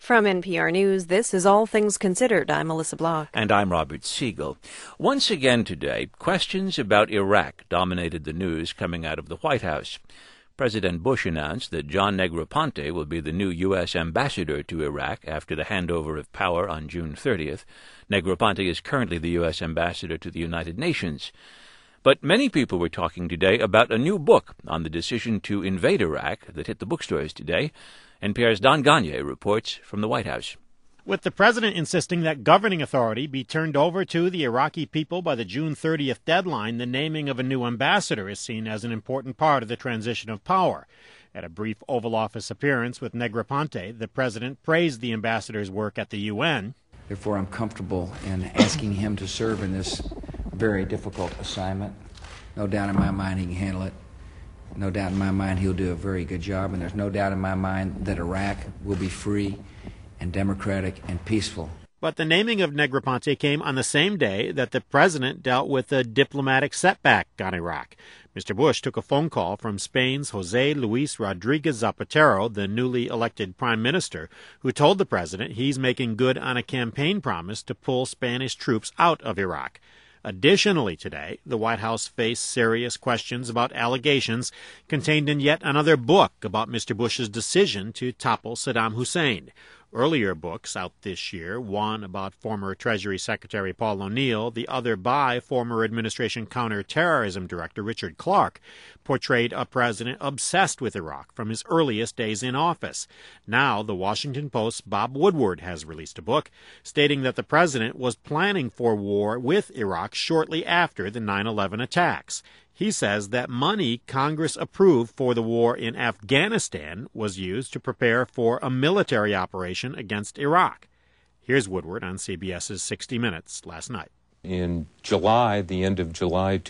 From NPR News, this is All Things Considered. I'm Melissa Block. And I'm Robert Siegel. Once again today, questions about Iraq dominated the news coming out of the White House. President Bush announced that John Negroponte will be the new U.S. ambassador to Iraq after the handover of power on June 30th. Negroponte is currently the U.S. ambassador to the United Nations. But many people were talking today about a new book on the decision to invade Iraq that hit the bookstores today. NPR's Don Gonyea reports from the White House. With the president insisting that governing authority be turned over to the Iraqi people by the June 30th deadline, the naming of a new ambassador is seen as an important part of the transition of power. At a brief Oval Office appearance with Negroponte, the president praised the ambassador's work at the UN. Therefore, I'm comfortable in asking him to serve in this very difficult assignment. No doubt in my mind he can handle it. No doubt in my mind he'll do a very good job, and there's no doubt in my mind that Iraq will be free and democratic and peaceful. But the naming of Negroponte came on the same day that the president dealt with a diplomatic setback on Iraq. Mr. Bush took a phone call from Spain's José Luis Rodríguez Zapatero, the newly elected prime minister, who told the president he's making good on a campaign promise to pull Spanish troops out of Iraq. Additionally today, the White House faced serious questions about allegations contained in yet another book about Mr. Bush's decision to topple Saddam Hussein. Earlier books out this year, one about former Treasury Secretary Paul O'Neill, the other by former administration counterterrorism director Richard Clarke, portrayed a president obsessed with Iraq from his earliest days in office. Now, the Washington Post's Bob Woodward has released a book stating that the president was planning for war with Iraq shortly after the 9/11 attacks. He says that money Congress approved for the war in Afghanistan was used to prepare for a military operation against Iraq. Here's Woodward on CBS's 60 Minutes last night. In July, the end of July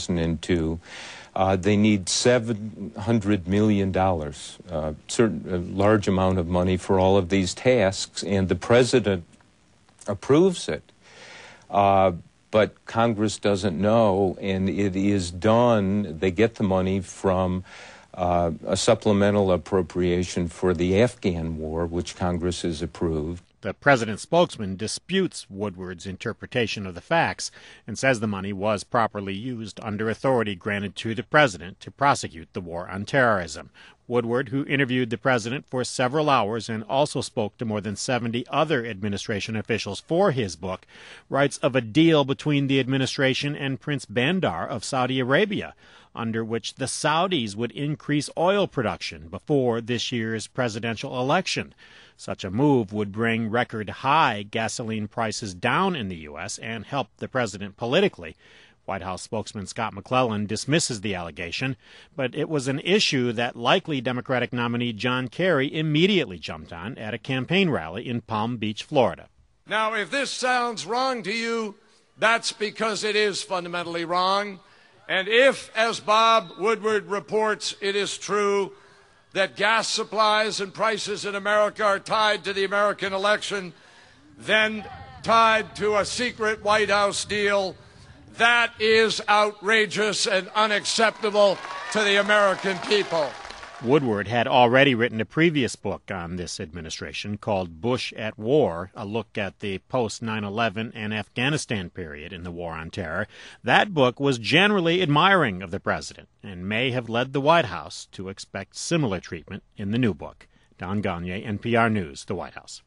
2002, they need $700 million, a large amount of money for all of these tasks, and the president approves it. But Congress doesn't know, and it is done. They get the money from a supplemental appropriation for the Afghan war, which Congress has approved. The president's spokesman disputes Woodward's interpretation of the facts and says the money was properly used under authority granted to the president to prosecute the war on terrorism. Woodward, who interviewed the president for several hours and also spoke to more than 70 other administration officials for his book, writes of a deal between the administration and Prince Bandar of Saudi Arabia, under which the Saudis would increase oil production before this year's presidential election. Such a move would bring record-high gasoline prices down in the U.S. and help the president politically. White House spokesman Scott McClellan dismisses the allegation, but it was an issue that likely Democratic nominee John Kerry immediately jumped on at a campaign rally in Palm Beach, Florida. Now, if this sounds wrong to you, that's because it is fundamentally wrong. And if, as Bob Woodward reports, it is true that gas supplies and prices in America are tied to the American election, then tied to a secret White House deal, that is outrageous and unacceptable to the American people. Woodward had already written a previous book on this administration called Bush at War, a look at the post-9/11 and Afghanistan period in the war on terror. That book was generally admiring of the president and may have led the White House to expect similar treatment in the new book. Don Gonyea, NPR News, the White House.